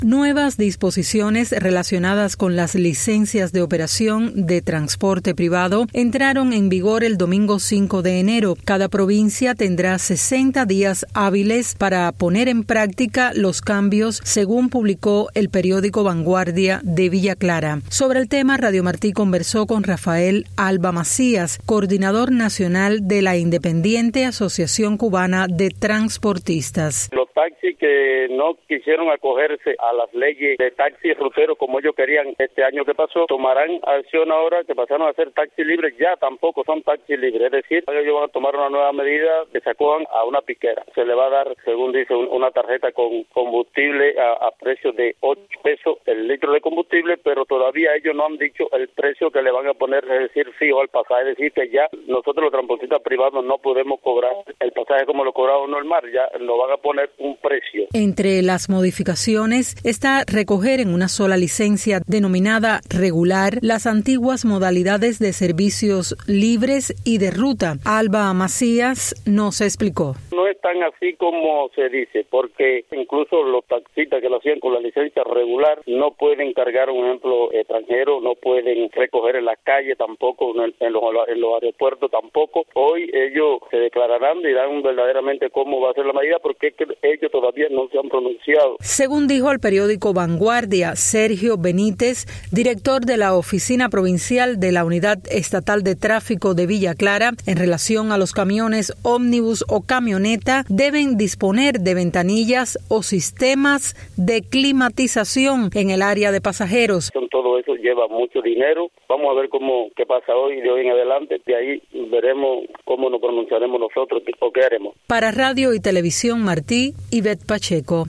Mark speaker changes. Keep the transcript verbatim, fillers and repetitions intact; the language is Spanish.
Speaker 1: Nuevas disposiciones relacionadas con las licencias de operación de transporte privado entraron en vigor el domingo cinco de enero. Cada provincia tendrá sesenta días hábiles para poner en práctica los cambios, según publicó el periódico Vanguardia de Villa Clara. Sobre el tema, Radio Martí conversó con Rafael Alba Macías, coordinador nacional de la Independiente Asociación Cubana de Transportistas.
Speaker 2: Los taxis que no quisieron acogerse a las leyes de taxis ruteros como ellos querían este año que pasó, tomarán acción ahora que pasaron a ser taxis libres, ya tampoco son taxis libres, es decir, ellos van a tomar una nueva medida que se acojan a una piquera. Se le va a dar, según dice, una tarjeta con combustible a, a precio de ocho pesos el litro de combustible, pero todavía ellos no han dicho el precio que le van a poner, es decir, fijo al pasaje, es decir, que ya nosotros los transportistas privados no podemos cobrar el pasaje como lo cobraba uno el mar, ya nos van a poner un precio.
Speaker 1: Entre las modificaciones está recoger en una sola licencia denominada regular las antiguas modalidades de servicios libres y de ruta. Alba Macías nos explicó.
Speaker 2: No es tan así como se dice, porque incluso los taxistas que lo hacían con la licencia regular no pueden cargar un ejemplo extranjero, no pueden recoger en la calle tampoco, en, en, los, en los aeropuertos tampoco. Hoy ellos se declararán y dirán verdaderamente cómo va a ser la medida, porque es que ellos todavía no se han pronunciado.
Speaker 1: Según dijo el periódico Vanguardia, Sergio Benítez, director de la Oficina Provincial de la Unidad Estatal de Tráfico de Villa Clara, en relación a los camiones ómnibus o camioneta, deben disponer de ventanillas o sistemas de climatización en el área de pasajeros.
Speaker 2: Todo eso lleva mucho dinero. Vamos a ver cómo qué pasa hoy de hoy en adelante. De ahí veremos cómo nos pronunciaremos nosotros o qué haremos.
Speaker 1: Para Radio y Televisión Martí, Ivette Pacheco.